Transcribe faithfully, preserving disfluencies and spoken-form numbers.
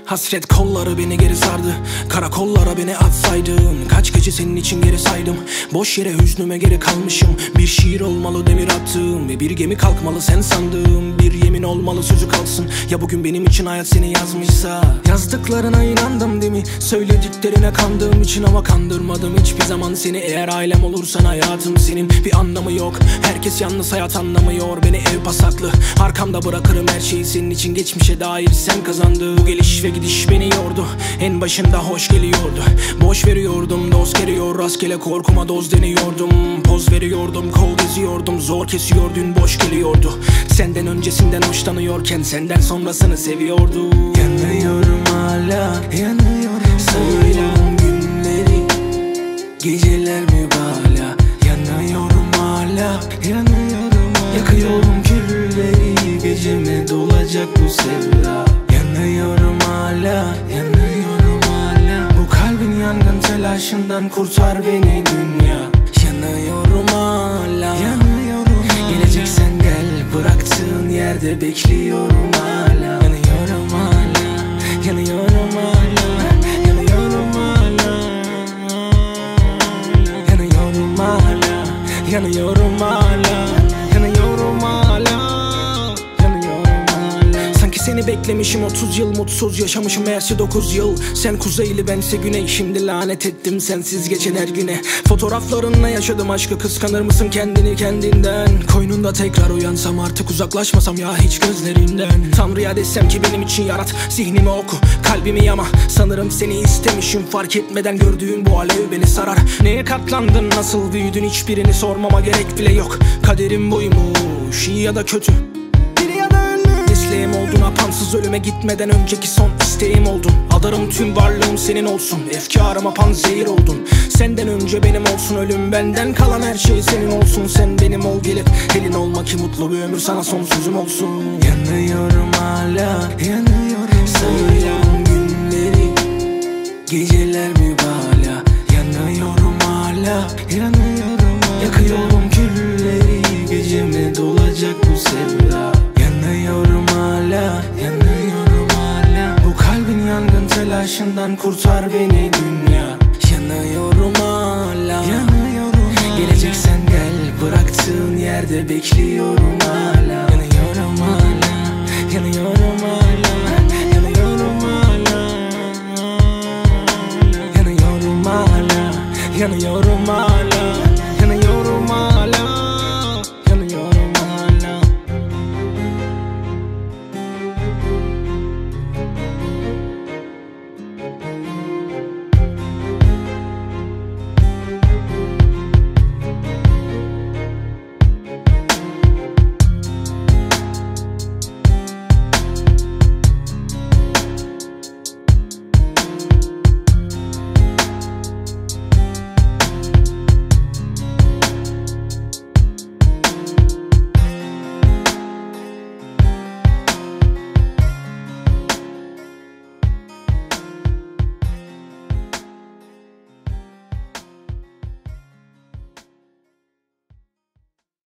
Hasret kolları beni geri sardı. Karakollara beni atsaydın. Kaç gece senin için geri saydım. Boş yere hüznüme geri kalmışım. Bir şiir olmalı demir attığım ve bir gemi kalkmalı sen sandığım. Bir yemin olmalı sözü kalsın. Ya bugün benim için hayat seni yazmışsa. Yazdıklarına inandım değil mi? Söylediklerine kandığım için ama kandırmadım hiçbir zaman seni. Eğer ailem olursan hayatım senin. Bir anlamı yok. Herkes yalnız hayat anlamıyor. Beni ev pasaklı. Arkamda bırakırım her şeyi senin için. Geçmişe dair sen kazandın. Bu geliş ve gidiş beni yordu. En başında hoş geliyordu. Boş veriyordum dost geliyor. Rastgele korkuma doz deniyordum. Poz veriyordum kol geziyordum. Zor kesiyor dün boş geliyordu. Senden öncesinden hoşlanıyorken senden sonrasını seviyordu. Yanıyorum hala, yanıyorum. Sayıyorum günleri, geceler mübala. Yanıyorum hala, yanıyorum hala. Yakıyorum külleri, geceme dolacak bu sevda. Yanıyorum hala, yanıyorum hala. Bu kalbin yangın telaşından kurtar beni dünya. Yanıyorum hala, yanıyorum hala. Geleceksen gel, bıraktığın yerde bekliyorum hala. Yanıyorum hala, yanıyorum hala. Yanıyorum hala, yanıyorum hala. Yanıyorum hala, yanıyorum hala. Seni beklemişim otuz yıl, mutsuz yaşamışım meğerse dokuz yıl. Sen kuzeyli bense güney, şimdi lanet ettim sensiz geçen her güne. Fotoğraflarınla yaşadım aşkı, kıskanır mısın kendini kendinden? Koynunda tekrar uyansam artık uzaklaşmasam ya hiç gözlerinden. Tanrı'ya desem ki benim için yarat, zihnimi oku kalbimi yama. Sanırım seni istemişim fark etmeden, gördüğün bu alev beni sarar. Neye katlandın, nasıl büyüdün, hiçbirini sormama gerek bile yok. Kaderim buymuş, iyi ya da kötü. Mesleğim oldun, apansız ölüme gitmeden önceki son isteğim oldun. Adarım tüm varlığım senin olsun, efkarıma panzehir oldun. Senden önce benim olsun ölüm, benden kalan her şey senin olsun. Sen benim ol gelip elin olma ki mutlu bir ömür sana son sözüm olsun. Yanıyorum hala, yanıyorum. Sayıyorum günleri, geceler mübala. Yanıyorum hala, yanıyorum hala. Yakıyorum külleri, geceme dolacak bu sevda. Yanıyorum hala, yanıyorum hala. Bu kalbin yangın telaşından kurtar beni